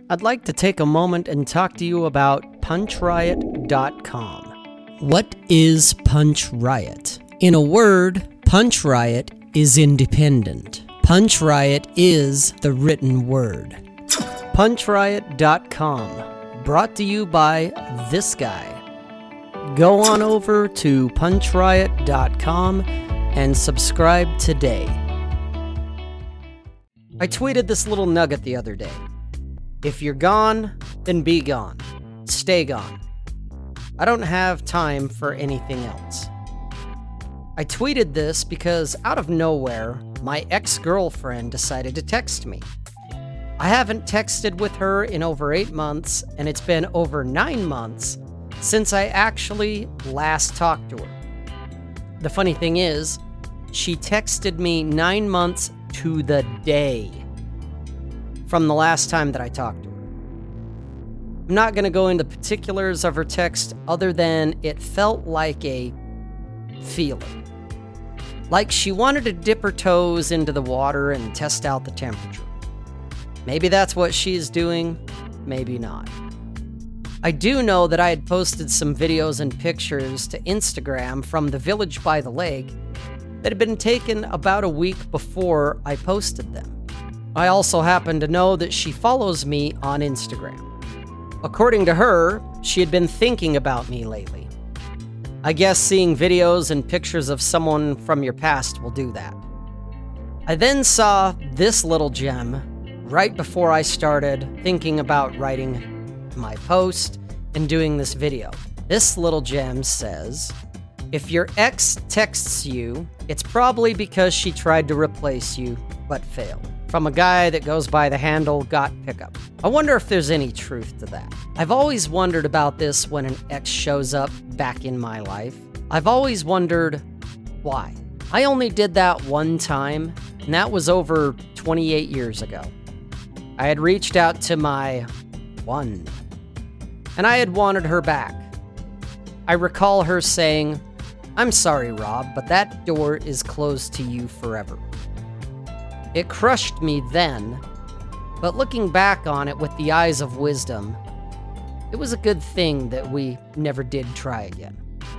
I'd like to take a moment and talk to you about punchriot.com. What is Punch Riot? In a word, Punch Riot is independent. Punch Riot is the written word. punchriot.com, brought to you by this guy. Go on over to punchriot.com and subscribe today. I tweeted this little nugget the other day. If you're gone, then be gone. Stay gone. I don't have time for anything else. I tweeted this because out of nowhere, my ex-girlfriend decided to text me. I haven't texted with her in over 8 months, and it's been over 9 months since I actually last talked to her. The funny thing is, she texted me 9 months to the day from the last time that I talked to her. I'm not going to go into particulars of her text other than it felt like a feeling. Like she wanted to dip her toes into the water and test out the temperature. Maybe that's what she's doing, maybe not. I do know that I had posted some videos and pictures to Instagram from the village by the lake that had been taken about a week before I posted them. I also happen to know that she follows me on Instagram. According to her, she had been thinking about me lately. I guess seeing videos and pictures of someone from your past will do that. I then saw this little gem right before I started thinking about writing my post and doing this video. This little gem says, if your ex texts you, it's probably because she tried to replace you, but failed. From a guy that goes by the handle Got Pickup. I wonder if there's any truth to that. I've always wondered about this when an ex shows up back in my life. I've always wondered why. I only did that one time, and that was over 28 years ago. I had reached out to my one, and I had wanted her back. I recall her saying, "I'm sorry, Rob, but that door is closed to you forever." It crushed me then, but looking back on it with the eyes of wisdom, it was a good thing that we never did try again.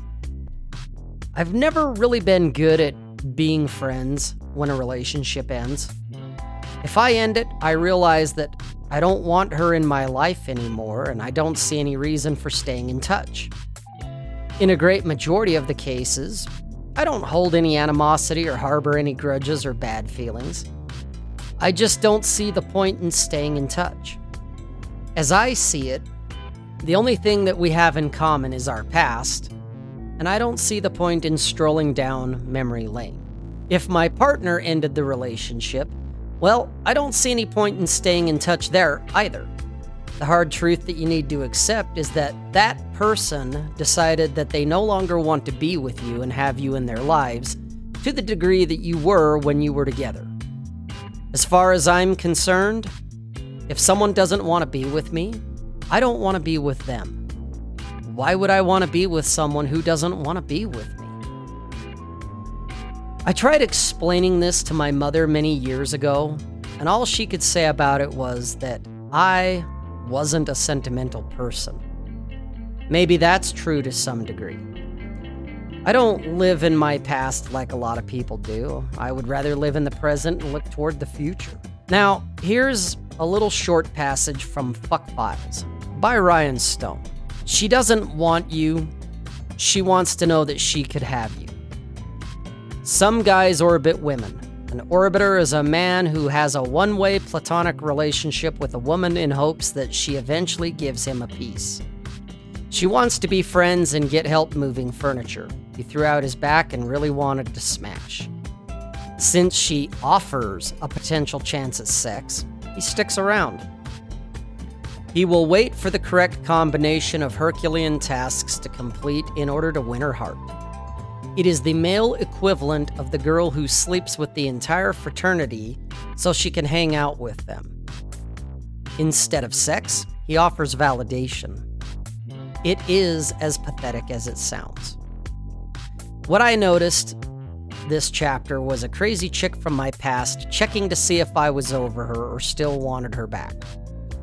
I've never really been good at being friends when a relationship ends. If I end it, I realize that I don't want her in my life anymore, and I don't see any reason for staying in touch. In a great majority of the cases, I don't hold any animosity or harbor any grudges or bad feelings. I just don't see the point in staying in touch. As I see it, the only thing that we have in common is our past, and I don't see the point in strolling down memory lane. If my partner ended the relationship, well, I don't see any point in staying in touch there either. The hard truth that you need to accept is that that person decided that they no longer want to be with you and have you in their lives to the degree that you were when you were together. As far as I'm concerned, if someone doesn't want to be with me, I don't want to be with them. Why would I want to be with someone who doesn't want to be with me? I tried explaining this to my mother many years ago, and all she could say about it was that I wasn't a sentimental person. Maybe that's true to some degree. I don't live in my past like a lot of people do. I would rather live in the present and look toward the future. Now, here's a little short passage from Fuck Files by Ryan Stone. She doesn't want you. She wants to know that she could have you. Some guys orbit women. An orbiter is a man who has a one-way platonic relationship with a woman in hopes that she eventually gives him a piece. She wants to be friends and get help moving furniture. He threw out his back and really wanted to smash. Since she offers a potential chance at sex, he sticks around. He will wait for the correct combination of Herculean tasks to complete in order to win her heart. It is the male equivalent of the girl who sleeps with the entire fraternity so she can hang out with them. Instead of sex, he offers validation. It is as pathetic as it sounds. What I noticed this chapter was a crazy chick from my past checking to see if I was over her or still wanted her back.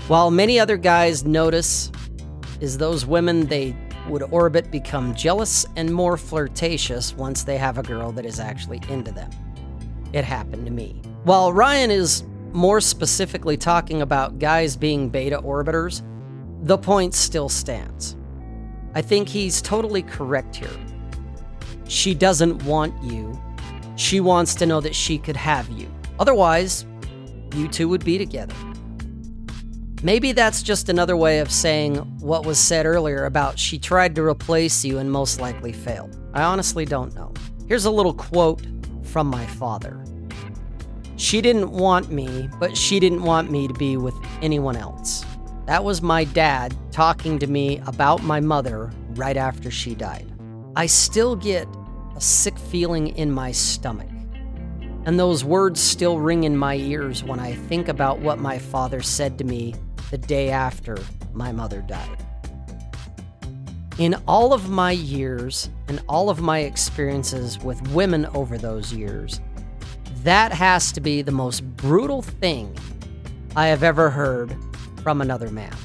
While many other guys notice is those women they would orbit become jealous and more flirtatious once they have a girl that is actually into them. It happened to me. While Ryan is more specifically talking about guys being beta orbiters, the point still stands. I think he's totally correct here. She doesn't want you. She wants to know that she could have you. Otherwise, you two would be together. Maybe that's just another way of saying what was said earlier about she tried to replace you and most likely failed. I honestly don't know. Here's a little quote from my father. She didn't want me, but she didn't want me to be with anyone else. That was my dad talking to me about my mother right after she died. I still get a sick feeling in my stomach, and those words still ring in my ears when I think about what my father said to me the day after my mother died. In all of my years and all of my experiences with women over those years, that has to be the most brutal thing I have ever heard from another man.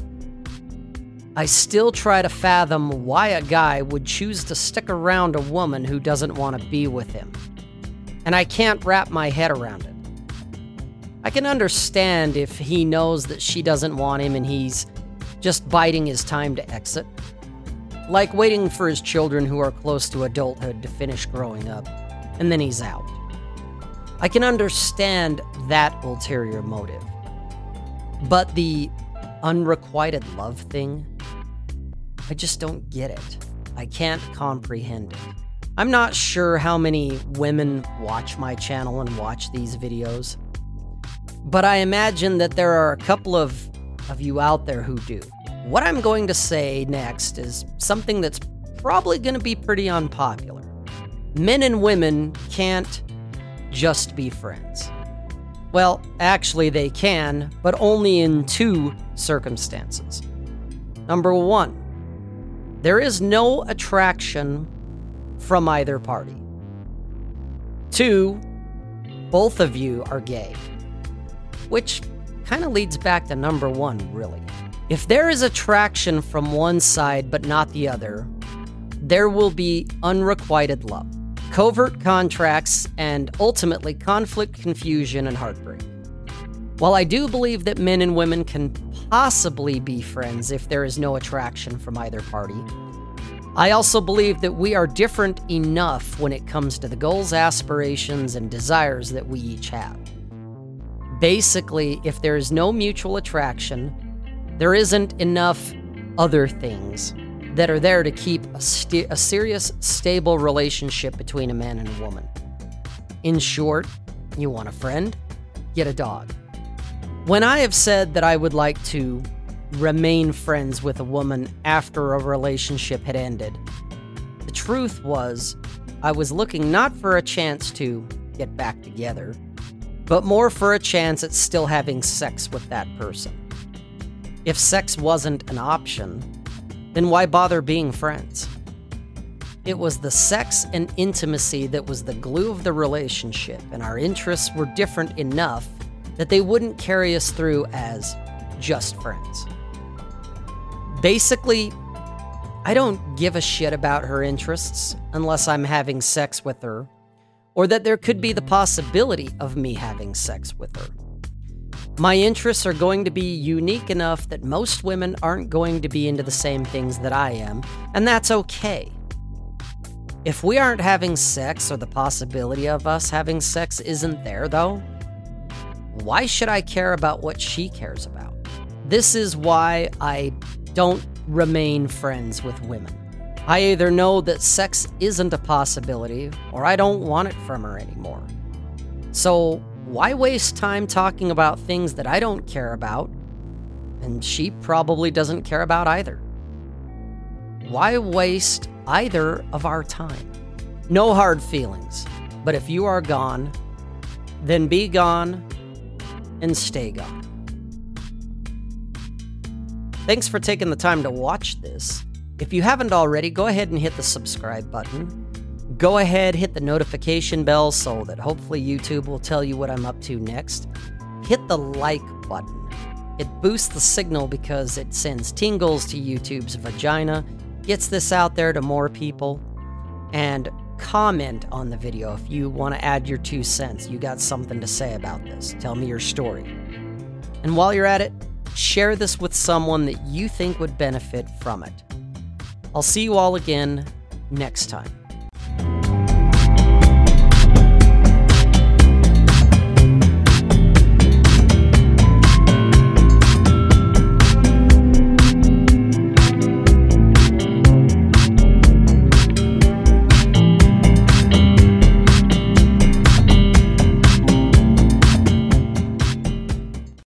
I still try to fathom why a guy would choose to stick around a woman who doesn't want to be with him, and I can't wrap my head around it. I can understand if he knows that she doesn't want him and he's just biding his time to exit, like waiting for his children who are close to adulthood to finish growing up, and then he's out. I can understand that ulterior motive. But the unrequited love thing, I just don't get it. I can't comprehend it. I'm not sure how many women watch my channel and watch these videos, but I imagine that there are a couple of you out there who do. What I'm going to say next is something that's probably going to be pretty unpopular. Men and women can't just be friends. Well, actually they can, but only in two circumstances. Number one, there is no attraction from either party. Two, both of you are gay. Which kind of leads back to number one, really. If there is attraction from one side but not the other, there will be unrequited love, covert contracts, and ultimately conflict, confusion, and heartbreak. While I do believe that men and women can possibly be friends if there is no attraction from either party, I also believe that we are different enough when it comes to the goals, aspirations, and desires that we each have. Basically, if there is no mutual attraction, there isn't enough other things that are there to keep a serious, stable relationship between a man and a woman. In short, you want a friend? Get a dog. When I have said that I would like to remain friends with a woman after a relationship had ended, the truth was I was looking not for a chance to get back together, but more for a chance at still having sex with that person. If sex wasn't an option, then why bother being friends? It was the sex and intimacy that was the glue of the relationship, and our interests were different enough that they wouldn't carry us through as just friends. Basically, I don't give a shit about her interests unless I'm having sex with her, or that there could be the possibility of me having sex with her. My interests are going to be unique enough that most women aren't going to be into the same things that I am, and that's okay. If we aren't having sex, or the possibility of us having sex isn't there, though, why should I care about what she cares about? This is why I don't remain friends with women. I either know that sex isn't a possibility, or I don't want it from her anymore. So why waste time talking about things that I don't care about, and she probably doesn't care about either? Why waste either of our time? No hard feelings, but if you are gone, then be gone and stay gone. Thanks for taking the time to watch this. If you haven't already, go ahead and hit the subscribe button. Go ahead, hit the notification bell so that hopefully YouTube will tell you what I'm up to next. Hit the like button. It boosts the signal because it sends tingles to YouTube's vagina, gets this out there to more people, and comment on the video if you want to add your 2 cents. You got something to say about this. Tell me your story. And while you're at it, share this with someone that you think would benefit from it. I'll see you all again next time.